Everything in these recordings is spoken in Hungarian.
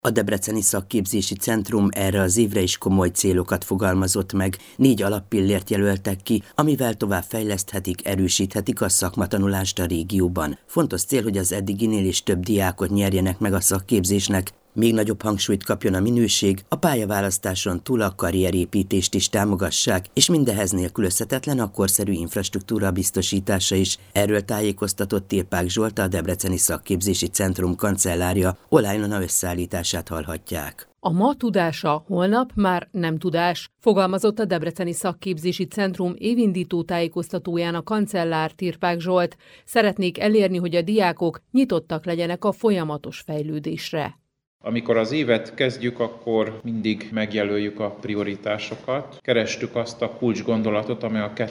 A Debreceni Szakképzési Centrum erre az évre is komoly célokat fogalmazott meg, 4 alappillért jelöltek ki, amivel tovább fejleszthetik, erősíthetik a szakmatanulást a régióban. Fontos cél, hogy az eddiginél is több diákot nyerjenek meg a szakképzésnek, még nagyobb hangsúlyt kapjon a minőség, a pályaválasztáson túl a karrierépítést is támogassák, és mindehez nélkülözhetetlen a korszerű infrastruktúra biztosítása is. Erről tájékoztatott Tirpák Zsolt, a Debreceni Szakképzési Centrum kancellárja, Olajlona összeállítását hallhatják. A ma tudása, holnap már nem tudás, fogalmazott a Debreceni Szakképzési Centrum évindító tájékoztatóján kancellár Tirpák Zsolt. Szeretnék elérni, hogy a diákok nyitottak legyenek a folyamatos fejlődésre. Amikor az évet kezdjük, akkor mindig megjelöljük a prioritásokat. Kerestük azt a kulcsgondolatot, amely a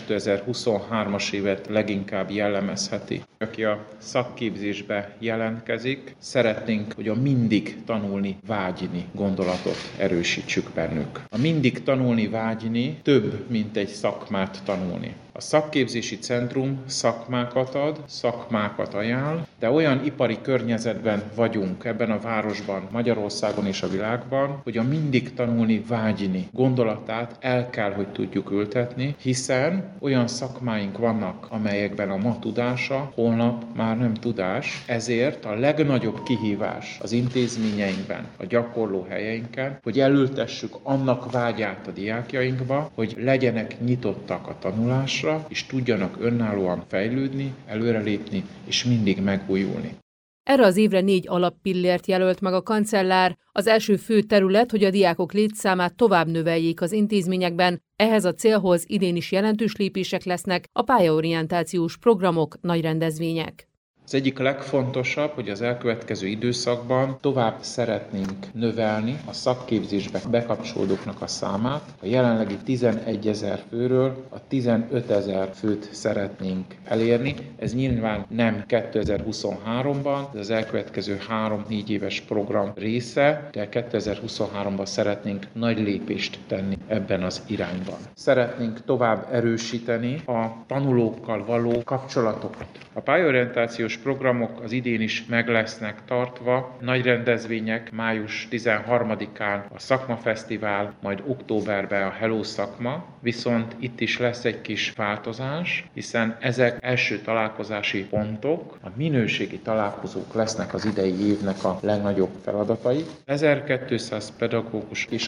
2023-as évet leginkább jellemezheti. Aki a szakképzésbe jelentkezik, szeretnénk, hogy a mindig tanulni, vágyni gondolatot erősítsük bennük. A mindig tanulni, vágyni több, mint egy szakmát tanulni. A szakképzési centrum szakmákat ad, szakmákat ajánl, de olyan ipari környezetben vagyunk ebben a városban, Magyarországon és a világban, hogy a mindig tanulni, vágyni gondolatát el kell, hogy tudjuk ültetni, hiszen olyan szakmáink vannak, amelyekben a ma tudása, holnap már nem tudás, ezért a legnagyobb kihívás az intézményeinkben, a gyakorló helyeinken, hogy elültessük annak vágyát a diákjainkba, hogy legyenek nyitottak a tanulásra, és tudjanak önállóan fejlődni, előrelépni és mindig megújulni. Erre az évre 4 alappillért jelölt meg a kancellár. Az első fő terület, hogy a diákok létszámát tovább növeljék az intézményekben. Ehhez a célhoz idén is jelentős lépések lesznek a pályaorientációs programok, nagy rendezvények. Az egyik legfontosabb, hogy az elkövetkező időszakban tovább szeretnénk növelni a szakképzésbe bekapcsolódóknak a számát. A jelenlegi 11 000 főről a 15 000 főt szeretnénk elérni. Ez nyilván nem 2023-ban, de az elkövetkező 3-4 éves program része, de 2023-ban szeretnénk nagy lépést tenni ebben az irányban. Szeretnénk tovább erősíteni a tanulókkal való kapcsolatokat. A pályaorientációs programok az idén is meg lesznek tartva, nagy rendezvények május 13-án a Szakmafesztivál, majd októberben a Hello Szakma, viszont itt is lesz egy kis változás, hiszen ezek első találkozási pontok, a minőségi találkozók lesznek az idei évnek a legnagyobb feladatai. 1200 pedagógus és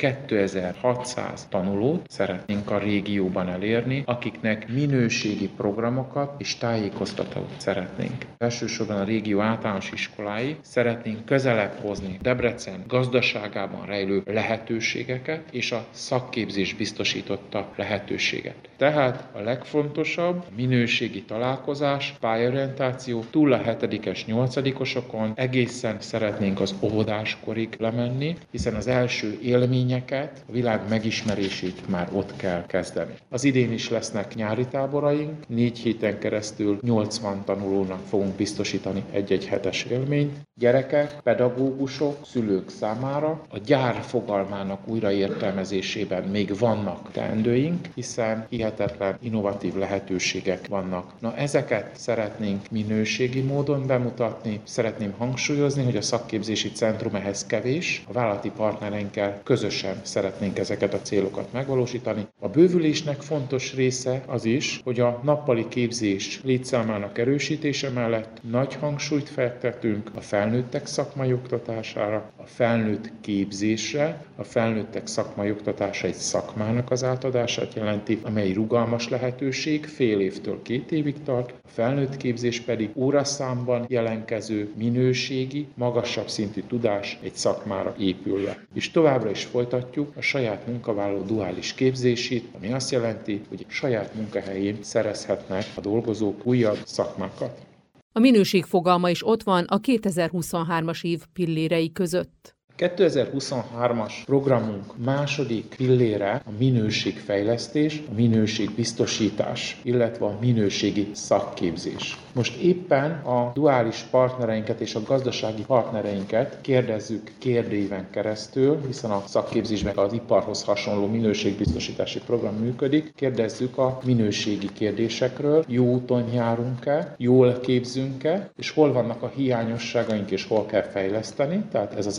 2600 tanulót szeretnénk a régióban elérni, akiknek minőségi programokat és tájékoztatót szeretnénk. Elsősorban a régió általános iskolái szeretnénk közelebb hozni Debrecen gazdaságában rejlő lehetőségeket és a szakképzés biztosította lehetőséget. Tehát a legfontosabb a minőségi találkozás, pályaorientáció, túl a 7-es, 8-osokon egészen szeretnénk az óvodáskorig lemenni, hiszen az első élményeket, a világ megismerését már ott kell kezdeni. Az idén is lesznek nyári táboraink, 4 héten keresztül 80 tanulónak fogunk biztosítani egy-egy hetes élményt. Gyerekek, pedagógusok, szülők számára a gyár fogalmának újraértelmezésében még vannak teendőink, hiszen hihetetlen innovatív lehetőségek vannak. Na, ezeket szeretnénk minőségi módon bemutatni. Szeretném hangsúlyozni, hogy a szakképzési centrum ehhez kevés. A vállalati partnereinkkel közösen szeretnénk ezeket a célokat megvalósítani. A bővülésnek fontos része az is, hogy a nappali képzés létszámának erősítése mellett nagy hangsúlyt fektetünk a felnőttek szakmai oktatására, a felnőtt képzésre. A felnőttek szakmai oktatása egy szakmának az átadását jelenti, amely rugalmas lehetőség, fél évtől 2 évig tart, a felnőtt képzés pedig óraszámban jelenkező minőségi, magasabb szintű tudás egy szakmára épülve. És továbbra is folytatjuk a saját munkavállaló duális képzését, ami azt jelenti, hogy saját munkahelyén szerezhetnek a dolgozók újabb szakmákat. A minőség fogalma is ott van a 2023-as év pillérei között. 2023-as programunk második pillére a minőségfejlesztés, a minőségbiztosítás, illetve a minőségi szakképzés. Most éppen a duális partnereinket és a gazdasági partnereinket kérdezzük kérdőíven keresztül, hiszen a szakképzésben az iparhoz hasonló minőségbiztosítási program működik. Kérdezzük a minőségi kérdésekről, jó úton járunk-e, jól képzünk-e, és hol vannak a hiányosságaink és hol kell fejleszteni. Tehát ez az egyik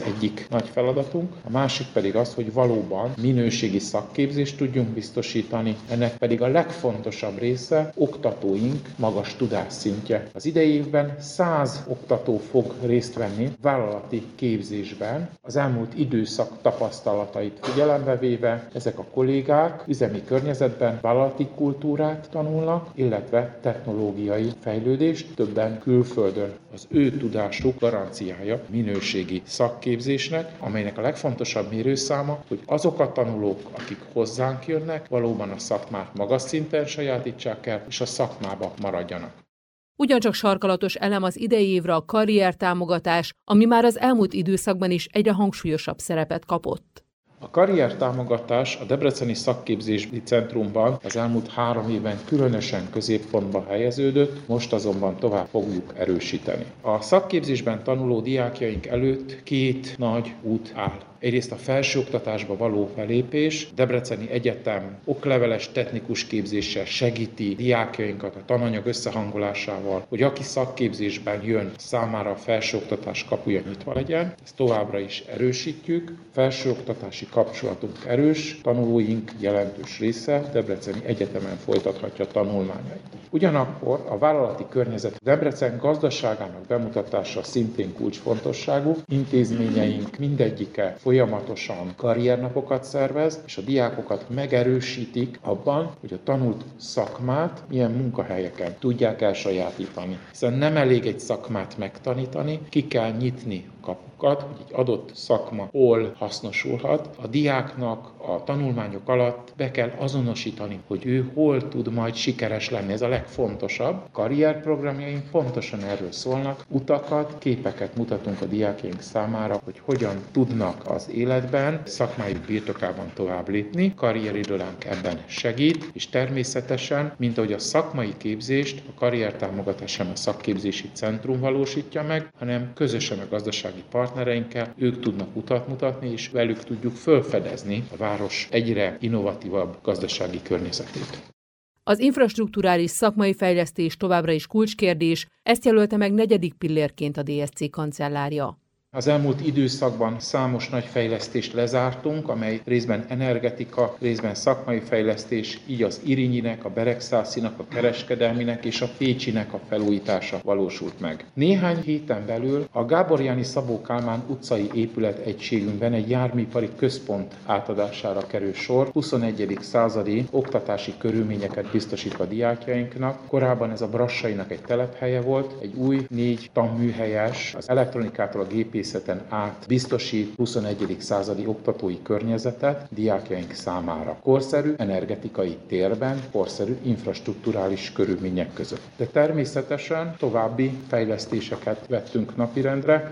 egyik nagy feladatunk, a másik pedig az, hogy valóban minőségi szakképzést tudjunk biztosítani, ennek pedig a legfontosabb része oktatóink magas tudásszintje. Az idei évben 100 oktató fog részt venni vállalati képzésben, az elmúlt időszak tapasztalatait figyelembe véve ezek a kollégák üzemi környezetben vállalati kultúrát tanulnak, illetve technológiai fejlődést, többen külföldön. Az ő tudásuk garanciája minőségi szakképzésnek, amelynek a legfontosabb mérőszáma, hogy azok a tanulók, akik hozzánk jönnek, valóban a szakmát magas szinten sajátítsák el, és a szakmába maradjanak. Ugyancsak sarkalatos elem az idei évre a karriertámogatás, ami már az elmúlt időszakban is egyre hangsúlyosabb szerepet kapott. A karriertámogatás a Debreceni Szakképzési Centrumban az elmúlt 3 évben különösen középpontba helyeződött, most azonban tovább fogjuk erősíteni. A szakképzésben tanuló diákjaink előtt 2 nagy út áll. Egyrészt a felsőoktatásba való belépés, Debreceni Egyetem okleveles technikus képzéssel segíti diákjainkat a tananyag összehangolásával, hogy aki szakképzésben jön, számára a felsőoktatás kapuja nyitva legyen. Ezt továbbra is erősítjük. Felsőoktatási kapcsolatunk erős, tanulóink jelentős része Debreceni Egyetemen folytathatja tanulmányait. Ugyanakkor a vállalati környezet Debrecen gazdaságának bemutatása szintén kulcsfontosságú. Intézményeink mindegyike folyamatosan karriernapokat szervez, és a diákokat megerősítik abban, hogy a tanult szakmát milyen munkahelyeken tudják elsajátítani. Hiszen nem elég egy szakmát megtanítani, ki kell nyitni kapukat, hogy egy adott szakma hol hasznosulhat. A diáknak a tanulmányok alatt be kell azonosítani, hogy ő hol tud majd sikeres lenni. Ez a legfontosabb. A karrierprogramjaink pontosan erről szólnak. Utakat, képeket mutatunk a diákjaink számára, hogy hogyan tudnak az életben, szakmájuk birtokában tovább lépni. Karrieridőlánk ebben segít, és természetesen, mint ahogy a szakmai képzést, a karriertámogatás sem a Szakképzési Centrum valósítja meg, hanem közösen a gazdasági partnereinkkel ők tudnak utat mutatni, és velük tudjuk felfedezni a város egyre innovatívabb gazdasági környezetét. Az infrastrukturális szakmai fejlesztés továbbra is kulcskérdés, ezt jelölte meg 4. pillérként a DSC kancellárja. Az elmúlt időszakban számos nagy fejlesztést lezártunk, amely részben energetika, részben szakmai fejlesztés, így az Irinyinek, a Beregszászinak, a Kereskedelminek és a Pécsinek a felújítása valósult meg. Néhány héten belül a Gábor János Szabó Kálmán utcai épületegységünkben egy járműipari központ átadására kerül sor, 21. századi oktatási körülményeket biztosítva diákjainknak. Korábban ez a Brassainak egy telephelye volt, egy új 4 tanműhelyes, az elektronikától a gépészeten át biztosít 21. századi oktatói környezetet diákjaink számára. Korszerű energetikai térben, korszerű infrastrukturális körülmények között. De természetesen további fejlesztéseket vettünk napirendre.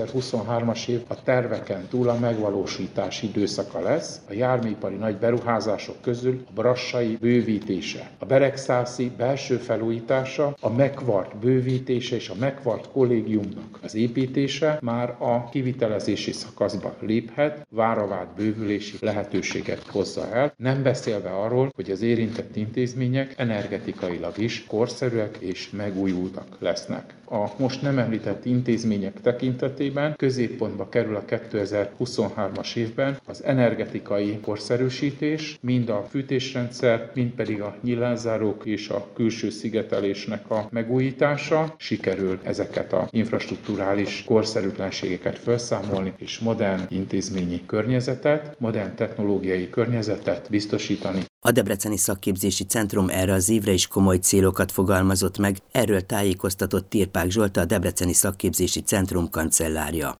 2023-as év a terveken túl a megvalósítás időszaka lesz. A járműipari nagy beruházások közül a brassai bővítése, a beregszászi belső felújítása, a megvart bővítése és a megvart kollégiumnak az építése már a kivitelezési szakaszba léphet, várva várt bővülési lehetőséget hozza el, nem beszélve arról, hogy az érintett intézmények energetikailag is korszerűek és megújultak lesznek. A most nem említett intézmények tekintetében középpontba kerül a 2023-as évben az energetikai korszerűsítés, mind a fűtésrendszer, mind pedig a nyílánzárók és a külső szigetelésnek a megújítása. Sikerül ezeket az infrastrukturális korszerűtlenségeket felszámolni, és modern intézményi környezetet, modern technológiai környezetet biztosítani. A Debreceni Szakképzési Centrum erre az évre is komoly célokat fogalmazott meg, erről tájékoztatott Tirpák Zsolt, a Debreceni Szakképzési Centrum kancellárja.